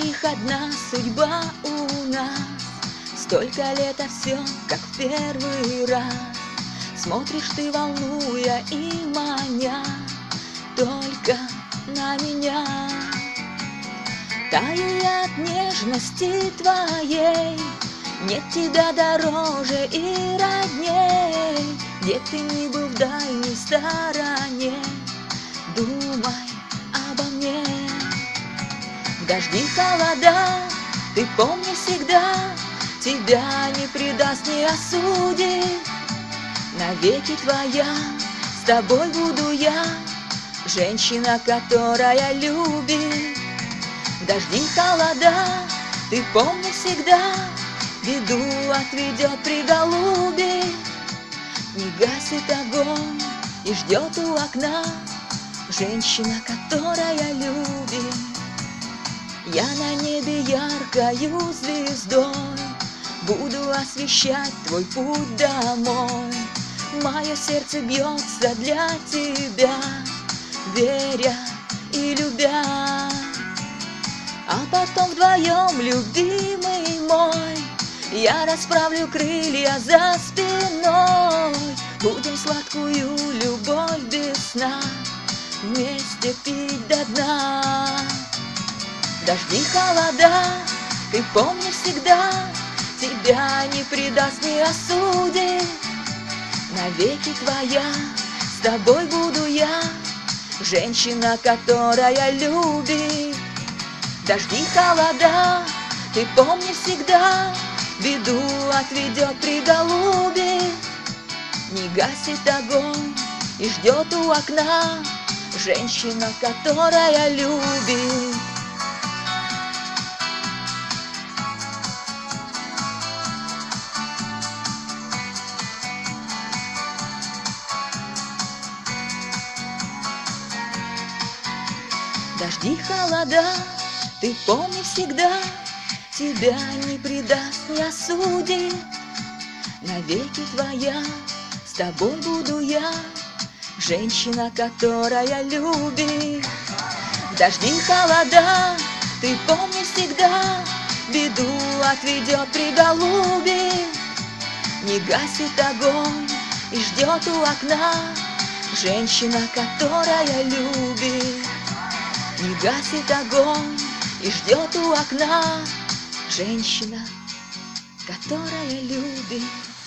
двоих одна судьба у нас. Столько лет, а все как в первый раз. Смотришь ты, волнуя и маня, только на меня. Таю я от нежности твоей, нет тебя дороже и родней. Где ты ни был в дальней стороне, думай обо мне. В дожди, холода, ты помни всегда, тебя не предаст, не осудит. Навеки твоя, с тобой буду я, женщина, которая любит. В дожди, холода, ты помни всегда, беду отведет приголубе. Не гасит огонь и ждет у окна, женщина, которая любит. Я на небе яркою звездой буду освещать твой путь домой. Мое сердце бьется для тебя, веря и любя. А потом вдвоем, любимый мой, я расправлю крылья за спиной. Будем сладкую любовь без сна вместе пить до дна. Дожди, холода, ты помни всегда, тебя не предаст, не осудит. Навеки твоя, с тобой буду я, женщина, которая любит. Дожди, холода, ты помни всегда, беду отведет приголубе. Не гасит огонь и ждет у окна, женщина, которая любит. Дожди, холода, ты помни всегда, тебя не предаст, не осудит. Навеки твоя, с тобой буду я, женщина, которая любит. Дожди, холода, ты помни всегда, беду отведет приголубе. Не гасит огонь и ждет у окна, женщина, которая любит. Не гасит огонь и ждет у окна, женщина, которая любит.